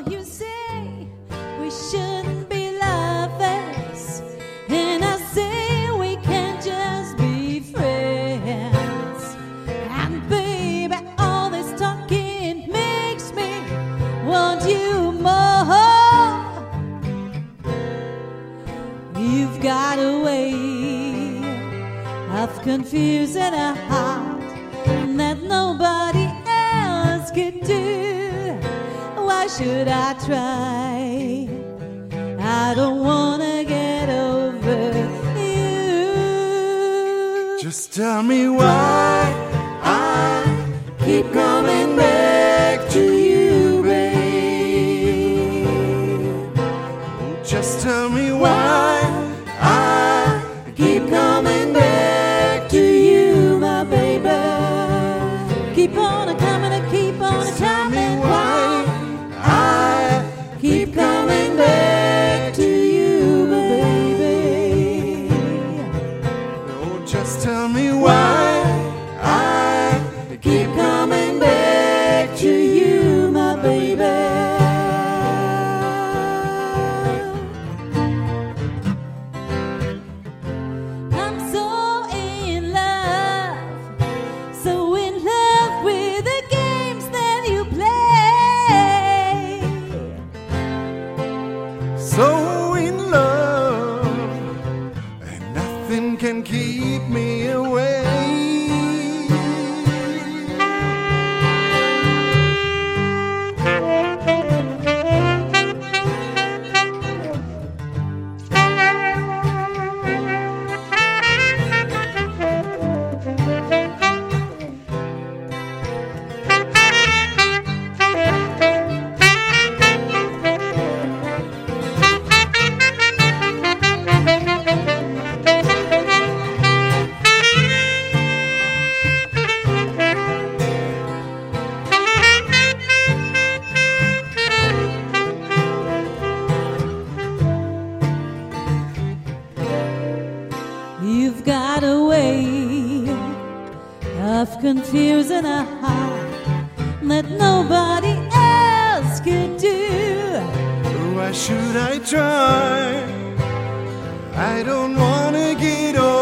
you say we shouldn't be lovers, and I say we can't just be friends. And baby, all this talking makes me want you more. You've got a way of confusing a heart that nobody else could do. Why should I try? I don't wanna get over you. Just tell me why I keep coming back to you, babe. Just tell me why I keep coming back to you, my baby. Keep on coming and keep on Tell me coming. why I keep coming back to you, baby. Oh, just tell me why I keep coming back to you, my baby. I'm so in love with the games that you play. So in love, and nothing can keep me away. You've got a way of confusing a heart that nobody else could do. Why should I try? I don't wanna get over